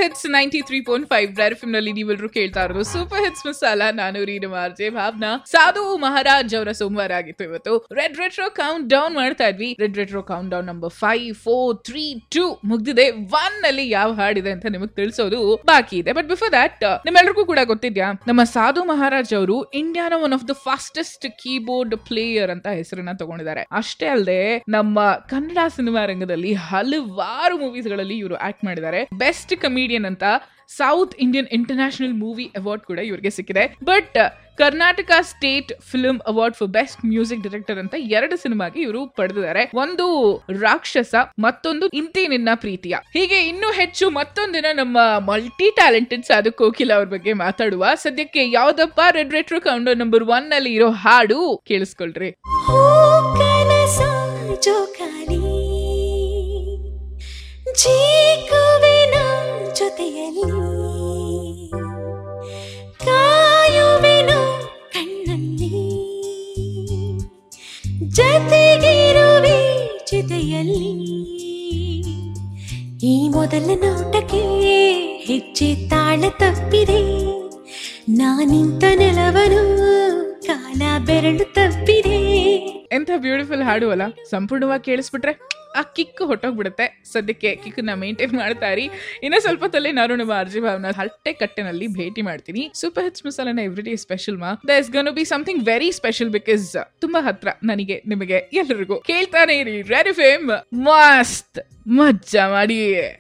Hits 93.5 red FM ನಲ್ಲಿ ನೀವೆಲ್ಲರೂ ಕೇಳ್ತಾ ಇರೋದು ಸೂಪರ್ ಹಿಟ್ಸ್ ಮಸಾಲಾ. ನಾನು ರೀನು ಮಾರ್ಜೆ ಭಾವನಾ. ಸಾಧು ಮಹಾರಾಜ್ ಅವರ ಸೋಮವಾರ ಆಗಿತ್ತು ಇವತ್ತು. ರೆಡ್ ರೆಟ್ರೋ ಕೌಂಟ್ ಡೌನ್ ಮಾಡ್ತಾ ಇದ್ವಿ. Red retro count down number 5 4 3 2 ಮುಗ್ದಿದೆ. 1 ನಲ್ಲಿ ಯಾವ ಹಾಡಿದೆ ಅಂತ ನಿಮಗೆ ತಿಳಿಸೋದು ಬಾಕಿ ಇದೆ. ಬಟ್ ಬಿಫೋರ್ ದಟ್ ನಿಮ್ಮೆಲ್ಲರಿಗೂ ಕೂಡ ಗೊತ್ತಿದ್ಯಾ, ನಮ್ಮ ಸಾಧು ಮಹಾರಾಜ್ ಅವರು ಇಂಡಿಯಾನ one of the fastest keyboard player ಅಂತ ಹೆಸರನ್ನ ತಗೊಂಡಿದ್ದಾರೆ. ಅಷ್ಟೇ ಅಲ್ಲದೆ ನಮ್ಮ ಕನ್ನಡ ಸಿನಿಮಾ ರಂಗದಲ್ಲಿ ಹಲವಾರು ಮೂವೀಸ್ ಗಳಲ್ಲಿ ಇವರು ಆಕ್ಟ್ ಮಾಡಿದ್ದಾರೆ. ಬೆಸ್ಟ್ ಕಮಿಡಿಯನ್ ಅಂತ south Indian international movie award ಕೂಡ ಇವರಿಗೆ ಸಿಕ್ಕಿದೆ. But Karnataka state film award for best music director ಅಂತ 2 ಸಿನಿಮಾಗೆ ಇವರು ಪಡೆದಿದ್ದಾರೆ. ಒಂದು ರಾಕ್ಷಸ, ಮತ್ತೊಂದು ಇಂತಿ ನಿನ್ನ ಪ್ರೀತಿಯ. ಹೀಗೆ ಇನ್ನೂ ಹೆಚ್ಚು ಮತ್ತೊಂದಿನ ನಮ್ಮ ಮಲ್ಟಿ ಟ್ಯಾಲೆಂಟೆಡ್ ಸಾಧು ಕೋಕಿಲ ಅವ್ರ ಬಗ್ಗೆ ಮಾತಾಡುವ. ಸದ್ಯಕ್ಕೆ ಯಾವ್ದಪ್ಪ ರೆಡ್ ರೆಟ್ರೋ ಕೌಂಟ್ ನಂಬರ್ 1 ನಲ್ಲಿ ಇರೋ ಹಾಡು ಕೇಳಿಸ್ಕೊಳ್ರಿ. ಜೀಕುವಿನ ಜೊತೆಯಲ್ಲಿ ಕಾಯುವಿನ ಕಣ್ಣಲ್ಲಿ ಜೊತೆಗಿರುವೆ ಜೊತೆಯಲ್ಲಿ ಈ ಮೊದಲ ನೋಟಕ್ಕೆ ಹೆಜ್ಜೆ ತಾಳ ತಪ್ಪಿದೆ. ನಾನಿಂತ ನೆಲವನು ಕಾಲ ಬೆರಳು ತಪ್ಪಿದೆ. ಎಂಥ ಬ್ಯೂಟಿಫುಲ್ ಹಾಡು ಅಲ್ಲ. ಸಂಪೂರ್ಣವಾಗಿ ಕೇಳಿಸ್ಬಿಟ್ರೆ ಆ ಕಿಕ್ ಹೊಟ್ಟೋಗ್ಬಿಡುತ್ತೆ. ಸದ್ಯಕ್ಕೆ ಕಿಕ್ ನ ಮೇಂಟೈನ್ ಮಾಡ್ತಾ ಇರಿ. ಇನ್ನು ಸ್ವಲ್ಪ ತಲೆ ನಾನು ನಮ್ಮ ಅರ್ಜಿ ಭಾವನ ಹಟ್ಟೆ ಕಟ್ಟೆನಲ್ಲಿ ಭೇಟಿ ಮಾಡ್ತೀನಿ. ಸೂಪರ್ ಹಿಟ್ಸ್ ಮಸಾಲಾನ every day special there is gonna be something very special because ತುಂಬಾ ಹತ್ರ ನನಗೆ, ನಿಮಗೆ ಎಲ್ಲರಿಗೂ. ಕೇಳ್ತಾನೆ ಇರಿ ರೆಡ್ ಎಫ್ಎಂ. ಮಸ್ತ್ ಮಜ್ಜಾ ಮಾಡಿ.